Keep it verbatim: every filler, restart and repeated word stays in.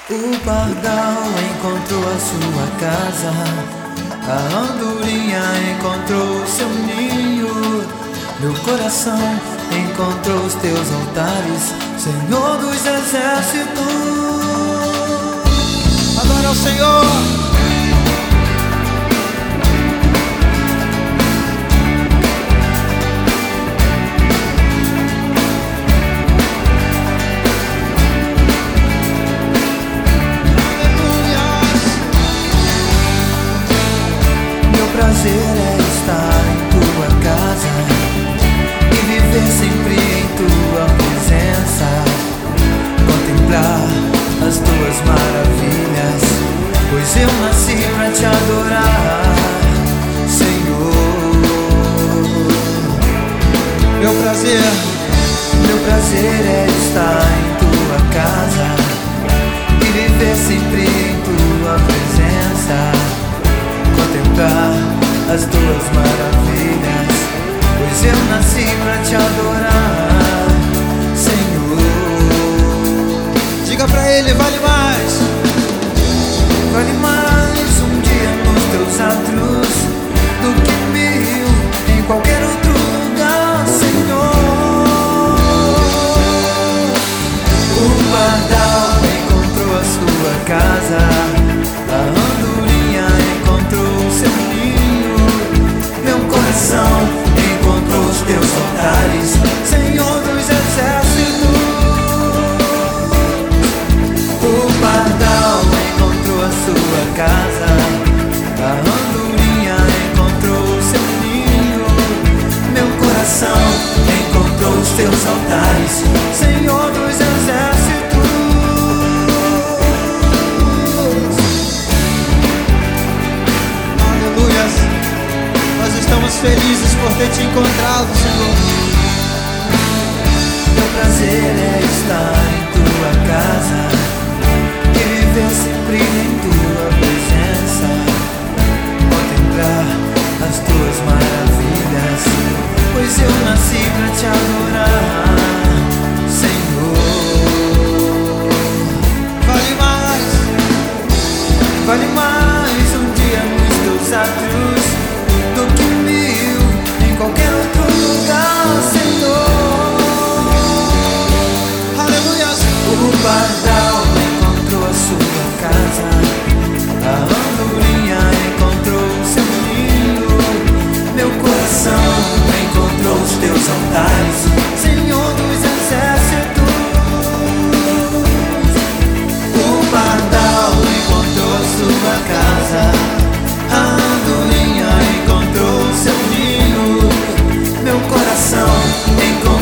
O pardal encontrou a sua casa, a andorinha encontrou seu ninho, meu coração encontrou os teus altares, Senhor dos exércitos. Adora ao Senhor. Prazer é estar em tua casa e viver sempre em tua presença, contemplar as tuas maravilhas, pois eu nasci pra te adorar, Senhor. Meu prazer, meu prazer é estar em tua casa e viver sempre em tua presença, contemplar as tuas maravilhas, pois eu nasci pra te adorar, Senhor. Diga pra ele, vale mais. Vale mais um dia nos teus atos do que mil em qualquer outro lugar, Senhor. O pardal encontrou a sua casa, a andorinha encontrou seu ninho, meu coração encontrou os teus altares, Senhor dos exércitos. O pardal encontrou a sua casa, a andorinha encontrou seu ninho, meu coração encontrou os teus altares, Senhor dos exércitos. Estamos felizes por ter te encontrado, Senhor. Meu prazer é estar em tua casa e viver sempre em tua presença, contemplar as tuas maravilhas, pois eu nasci pra te adorar, Senhor. Vale mais, vale mais um dia nos teus atos do que mil em qualquer outro lugar, Senhor. Aleluia. O pardal encontrou a sua casa, a andorinha encontrou seu ninho, meu coração encontrou os teus altares, Senhor dos exércitos. O pardal encontrou a sua casa, a andorinha encontrou seu ninho, meu coração encontrou